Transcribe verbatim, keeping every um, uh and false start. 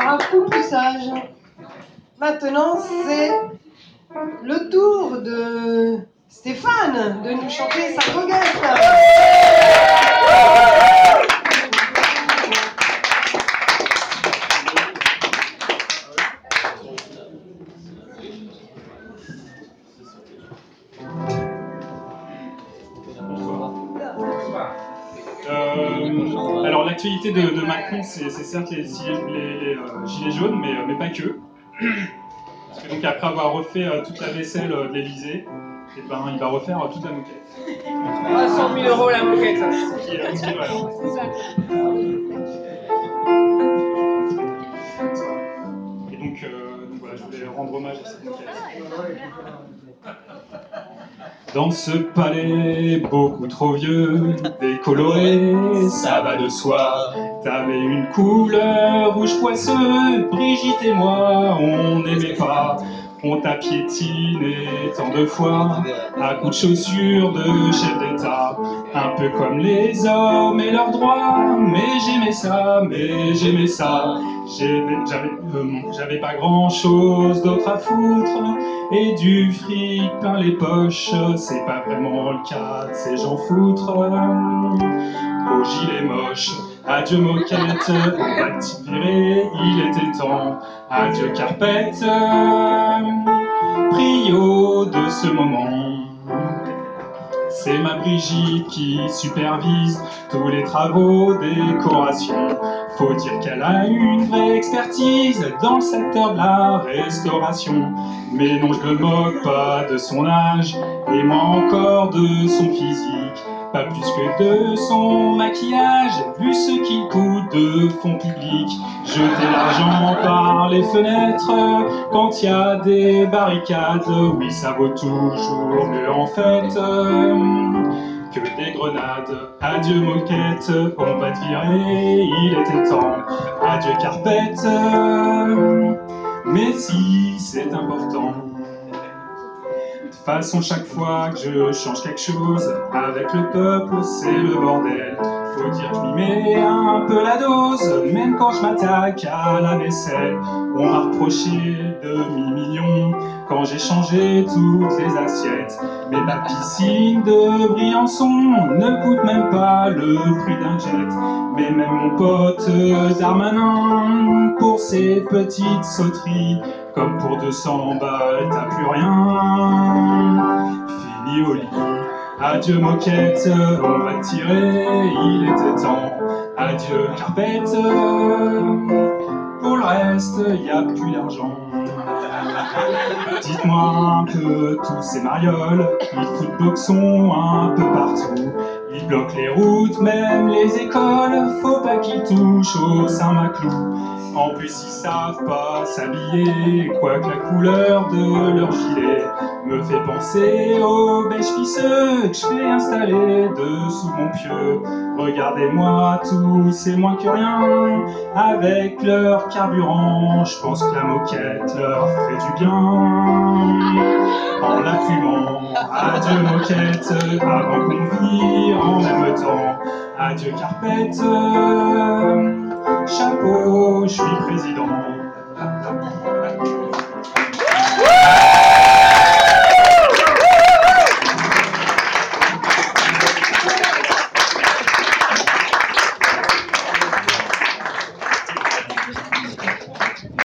un couple sage. Maintenant, c'est le tour de Stéphane de nous chanter sa goguette. Euh, alors l'actualité de, de Macron, c'est certes les, les, les euh, gilets jaunes, mais, mais pas que. Parce que donc après avoir refait euh, toute la vaisselle euh, de l'Elysée, et ben, il va refaire euh, toute la moquette. Ah, cent mille euros la moquette. Ce qui est, ce qui est vrai. Et donc, euh, donc voilà, je voulais rendre hommage à cette moquette. Dans ce palais beaucoup trop vieux, décoloré, ça va de soi. T'avais une couleur rouge poisseux, Brigitte et moi, on n'aimait pas. On t'a piétiné tant de fois, à coups de chaussures de chef d'État. Un peu comme les hommes et leurs droits, mais j'aimais ça, mais j'aimais ça. J'avais euh, pas grand chose d'autre à foutre, et du fric plein les poches, c'est pas vraiment le cas de ces gens foutres. Au gilet moche, adieu moquette, on va te virer, il était temps. Adieu carpette, prio de ce moment. C'est ma Brigitte qui supervise tous les travaux décoration. Faut dire qu'elle a une vraie expertise dans le secteur de la restauration. Mais non, je ne me moque pas de son âge, et moi encore de son physique. Pas plus que de son maquillage, vu ce qu'il coûte de fonds publics. Jeter l'argent par les fenêtres quand il y a des barricades, oui ça vaut toujours mieux en fait que des grenades. Adieu moquette, on va te virer, il était temps. Adieu carpette, mais si c'est important. De toute façon, chaque fois que je change quelque chose, avec le peuple, c'est le bordel. Faut dire que je m'y mets un peu la dose, même quand je m'attaque à la vaisselle. On m'a reproché demi-million quand j'ai changé toutes les assiettes. Mais ma piscine de Briançon ne coûte même pas le prix d'un jet. Mais même mon pote Darmanin, pour ses petites sauteries, comme pour deux cents balles, t'as plus rien. Fini au lit, adieu moquette, on va te tirer, il était temps. Adieu carpette, pour le reste, y a plus d'argent. Dites-moi un peu tous ces marioles, ils foutent boxon un peu partout. Ils bloquent les routes, même les écoles, faut pas qu'ils touchent au Saint-Maclou. En plus ils savent pas s'habiller, quoique la couleur de leur gilet me fait penser aux beige pisseux que je fais installer dessous mon pieu. Regardez-moi tous, c'est moins que rien, avec leur carburant, je pense que la moquette leur ferait du bien. En la fumant, adieu moquette, avant qu'on vire en même temps. Adieu carpette, chapeau, je suis président.